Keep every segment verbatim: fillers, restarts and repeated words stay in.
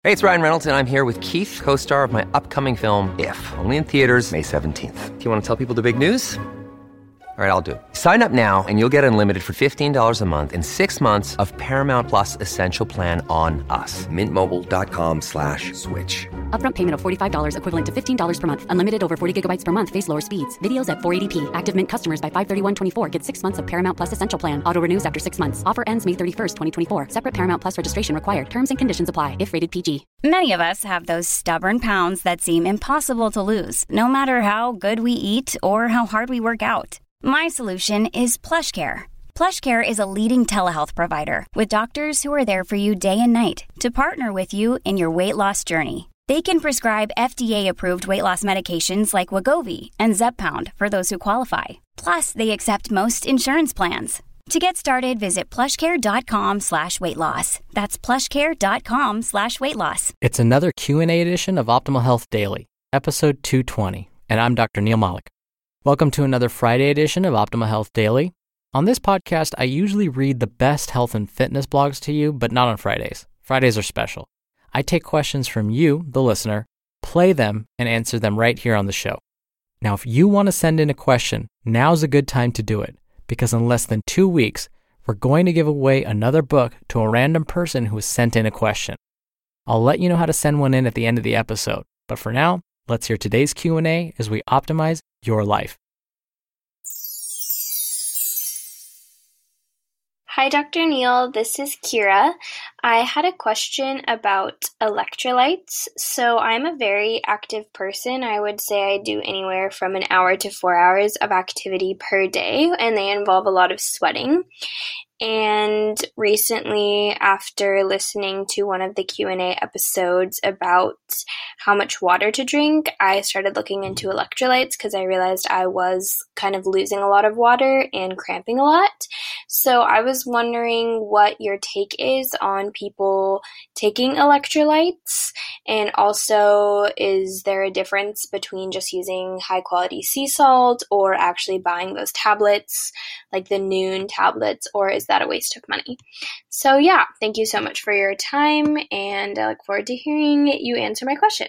Hey, it's Ryan Reynolds, and I'm here with Keith, co-star of my upcoming film, If, only in theaters May seventeenth. Do you want to tell people the big news? All right, I'll do it. Sign up now and you'll get unlimited for fifteen dollars a month and six months of Paramount Plus Essential Plan on us. Mint Mobile dot com slash switch. Upfront payment of forty-five dollars equivalent to fifteen dollars per month. Unlimited over forty gigabytes per month. Face lower speeds. Videos at four eighty p. Active Mint customers by five thirty-one twenty-four get six months of Paramount Plus Essential Plan. Auto renews after six months. Offer ends May thirty-first, twenty twenty-four. Separate Paramount Plus registration required. Terms and conditions apply if rated P G. Many of us have those stubborn pounds that seem impossible to lose, no matter how good we eat or how hard we work out. My solution is PlushCare. PlushCare is a leading telehealth provider with doctors who are there for you day and night to partner with you in your weight loss journey. They can prescribe F D A-approved weight loss medications like Wegovy and Zepbound for those who qualify. Plus, they accept most insurance plans. To get started, visit plushcare.com slash weight loss. That's plushcare.com slash weight loss. It's another Q and A edition of Optimal Health Daily, episode two twenty, and I'm Doctor Neil Malik. Welcome to another Friday edition of Optimal Health Daily. On this podcast, I usually read the best health and fitness blogs to you, but not on Fridays. Fridays are special. I take questions from you, the listener, play them, and answer them right here on the show. Now, if you want to send in a question, now's a good time to do it, because in less than two weeks, we're going to give away another book to a random person who has sent in a question. I'll let you know how to send one in at the end of the episode, but for now, let's hear today's Q and A as we optimize your life. Hi, Doctor Neil. This is Kira. I had a question about electrolytes. So I'm a very active person. I would say I do anywhere from an hour to four hours of activity per day, and they involve a lot of sweating. And recently, after listening to one of the Q and A episodes about how much water to drink, I started looking into electrolytes because I realized I was kind of losing a lot of water and cramping a lot. So I was wondering what your take is on people taking electrolytes, and also is there a difference between just using high quality sea salt or actually buying those tablets, like the Noon tablets, or is that a waste of money? So yeah, thank you so much for your time, and I look forward to hearing you answer my question.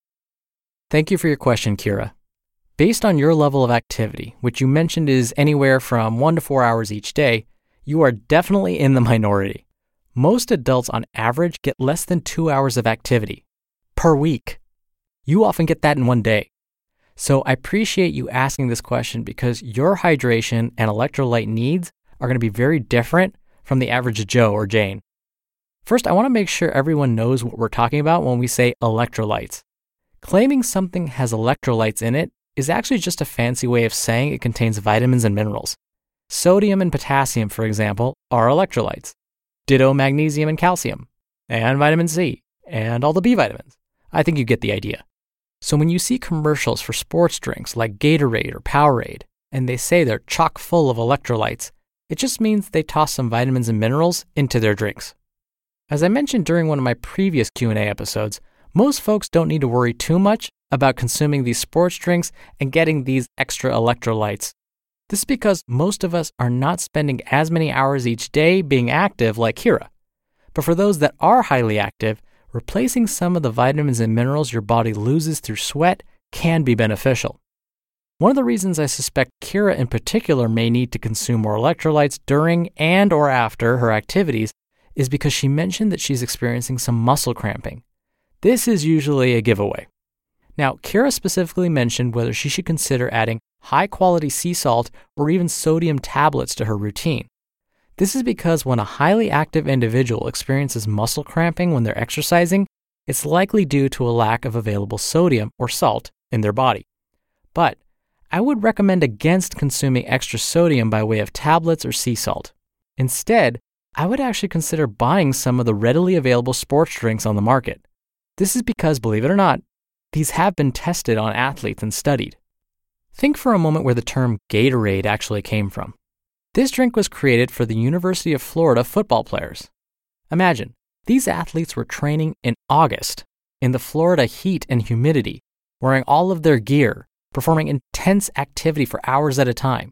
Thank you for your question, Kira. Based on your level of activity, which you mentioned is anywhere from one to four hours each day, you are definitely in the minority. Most adults on average get less than two hours of activity per week. You often get that in one day. So I appreciate you asking this question because your hydration and electrolyte needs are going to be very different from the average Joe or Jane. First, I want to make sure everyone knows what we're talking about when we say electrolytes. Claiming something has electrolytes in it is actually just a fancy way of saying it contains vitamins and minerals. Sodium and potassium, for example, are electrolytes. Ditto magnesium and calcium, and vitamin C, and all the B vitamins. I think you get the idea. So when you see commercials for sports drinks like Gatorade or Powerade, and they say they're chock full of electrolytes, it just means they toss some vitamins and minerals into their drinks. As I mentioned during one of my previous Q and A episodes, most folks don't need to worry too much about consuming these sports drinks and getting these extra electrolytes. This is because most of us are not spending as many hours each day being active like Kira. But for those that are highly active, replacing some of the vitamins and minerals your body loses through sweat can be beneficial. One of the reasons I suspect Kira in particular may need to consume more electrolytes during and or after her activities is because she mentioned that she's experiencing some muscle cramping. This is usually a giveaway. Now, Kira specifically mentioned whether she should consider adding high-quality sea salt or even sodium tablets to her routine. This is because when a highly active individual experiences muscle cramping when they're exercising, it's likely due to a lack of available sodium or salt in their body. But I would recommend against consuming extra sodium by way of tablets or sea salt. Instead, I would actually consider buying some of the readily available sports drinks on the market. This is because, believe it or not, these have been tested on athletes and studied. Think for a moment where the term Gatorade actually came from. This drink was created for the University of Florida football players. Imagine, these athletes were training in August in the Florida heat and humidity, wearing all of their gear, performing intense activity for hours at a time.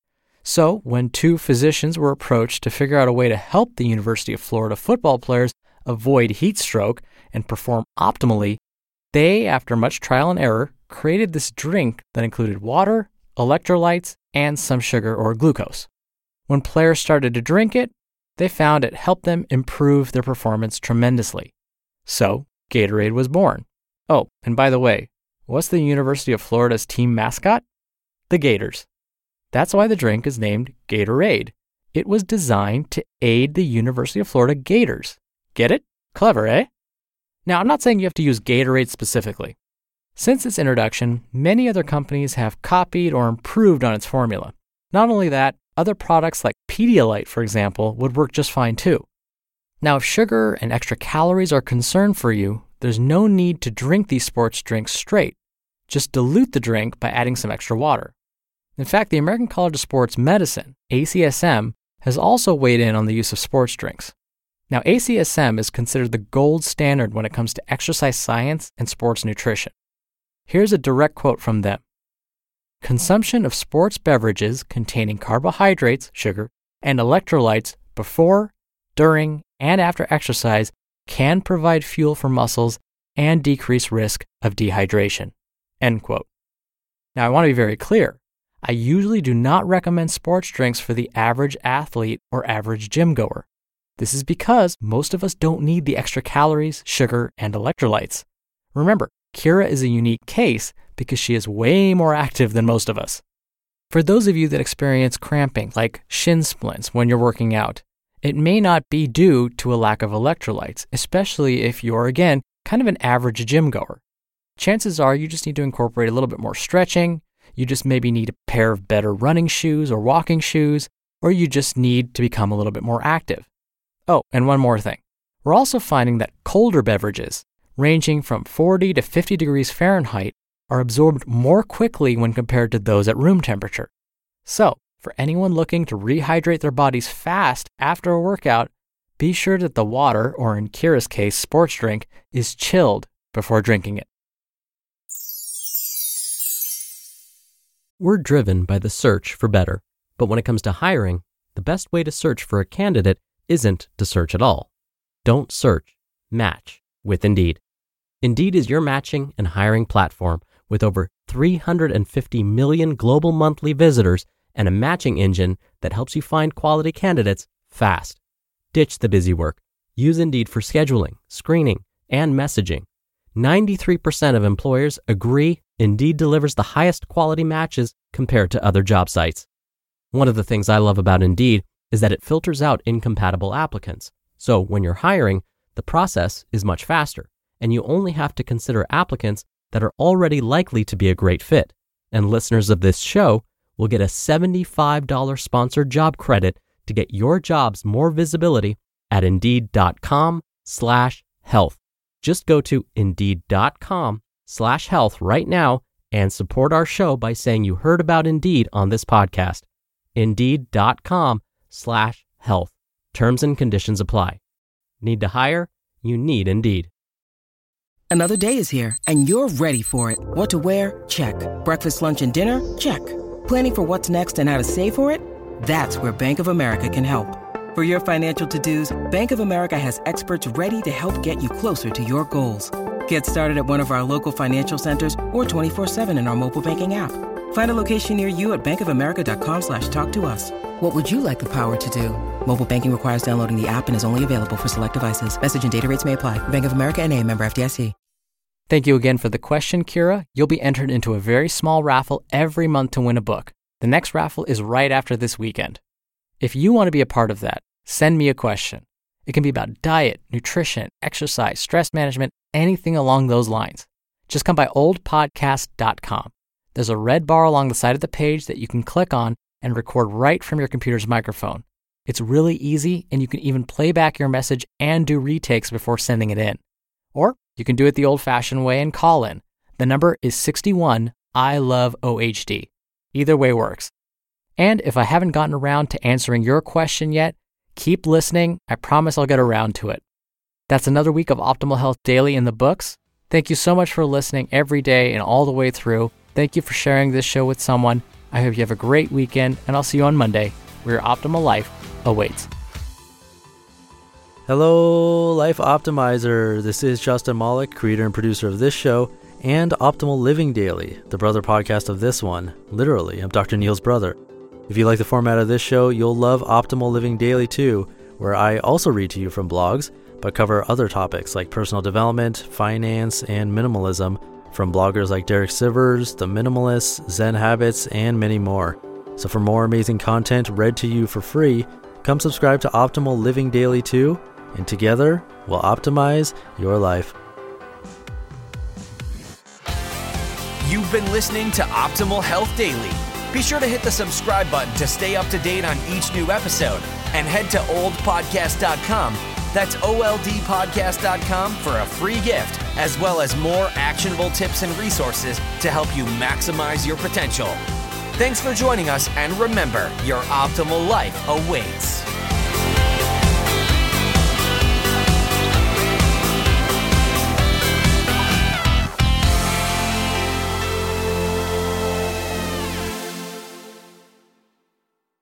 So, when two physicians were approached to figure out a way to help the University of Florida football players avoid heat stroke and perform optimally, they, after much trial and error, created this drink that included water, electrolytes, and some sugar or glucose. When players started to drink it, they found it helped them improve their performance tremendously. So, Gatorade was born. Oh, and by the way, what's the University of Florida's team mascot? The Gators. That's why the drink is named Gatorade. It was designed to aid the University of Florida Gators. Get it? Clever, eh? Now, I'm not saying you have to use Gatorade specifically. Since its introduction, many other companies have copied or improved on its formula. Not only that, other products like Pedialyte, for example, would work just fine too. Now, if sugar and extra calories are a concern for you, there's no need to drink these sports drinks straight. Just dilute the drink by adding some extra water. In fact, the American College of Sports Medicine, A C S M, has also weighed in on the use of sports drinks. Now, A C S M is considered the gold standard when it comes to exercise science and sports nutrition. Here's a direct quote from them. Consumption of sports beverages containing carbohydrates, sugar, and electrolytes before, during, and after exercise can provide fuel for muscles and decrease risk of dehydration. End quote. Now, I want to be very clear. I usually do not recommend sports drinks for the average athlete or average gym goer. This is because most of us don't need the extra calories, sugar, and electrolytes. Remember, Kira is a unique case because she is way more active than most of us. For those of you that experience cramping, like shin splints when you're working out, it may not be due to a lack of electrolytes, especially if you're, again, kind of an average gym goer. Chances are you just need to incorporate a little bit more stretching, you just maybe need a pair of better running shoes or walking shoes, or you just need to become a little bit more active. Oh, and one more thing. We're also finding that colder beverages, ranging from forty to fifty degrees Fahrenheit, are absorbed more quickly when compared to those at room temperature. So, for anyone looking to rehydrate their bodies fast after a workout, be sure that the water, or in Kira's case, sports drink, is chilled before drinking it. We're driven by the search for better, but when it comes to hiring, the best way to search for a candidate isn't to search at all. Don't search, match with Indeed. Indeed is your matching and hiring platform with over three hundred fifty million global monthly visitors and a matching engine that helps you find quality candidates fast. Ditch the busy work. Use Indeed for scheduling, screening, and messaging. ninety-three percent of employers agree Indeed delivers the highest quality matches compared to other job sites. One of the things I love about Indeed is that it filters out incompatible applicants. So when you're hiring, the process is much faster, and you only have to consider applicants that are already likely to be a great fit. And listeners of this show will get a seventy-five dollars sponsored job credit to get your jobs more visibility at Indeed.com slash health. Just go to Indeed.com slash health right now and support our show by saying you heard about Indeed on this podcast. Indeed.com slash health. Terms and conditions apply. Need to hire? You need Indeed. Another day is here, and you're ready for it. What to wear? Check. Breakfast, lunch, and dinner? Check. Planning for what's next and how to save for it? That's where Bank of America can help. For your financial to-dos, Bank of America has experts ready to help get you closer to your goals. Get started at one of our local financial centers or twenty-four seven in our mobile banking app. Find a location near you at bankofamerica.com slash talk to us. What would you like the power to do? Mobile banking requires downloading the app and is only available for select devices. Message and data rates may apply. Bank of America N A, member F D I C. Thank you again for the question, Kira. You'll be entered into a very small raffle every month to win a book. The next raffle is right after this weekend. If you want to be a part of that, send me a question. It can be about diet, nutrition, exercise, stress management, anything along those lines. Just come by old podcast dot com. There's a red bar along the side of the page that you can click on and record right from your computer's microphone. It's really easy, and you can even play back your message and do retakes before sending it in. Or you can do it the old-fashioned way and call in. The number is sixty-one I love O H D. Either way works. And if I haven't gotten around to answering your question yet, keep listening. I promise I'll get around to it. That's another week of Optimal Health Daily in the books. Thank you so much for listening every day and all the way through. Thank you for sharing this show with someone. I hope you have a great weekend, and I'll see you on Monday, where your optimal life awaits. Hello, Life Optimizer. This is Justin Malik, creator and producer of this show and Optimal Living Daily, the brother podcast of this one. Literally, I'm Doctor Neil's brother. If you like the format of this show, you'll love Optimal Living Daily too, where I also read to you from blogs, but cover other topics like personal development, finance, and minimalism from bloggers like Derek Sivers, The Minimalists, Zen Habits, and many more. So for more amazing content read to you for free, come subscribe to Optimal Living Daily too, and together we'll optimize your life. You've been listening to Optimal Health Daily. Be sure to hit the subscribe button to stay up to date on each new episode, and head to old podcast dot com. That's O L D podcast dot com for a free gift, as well as more actionable tips and resources to help you maximize your potential. Thanks for joining us, and remember, your optimal life awaits.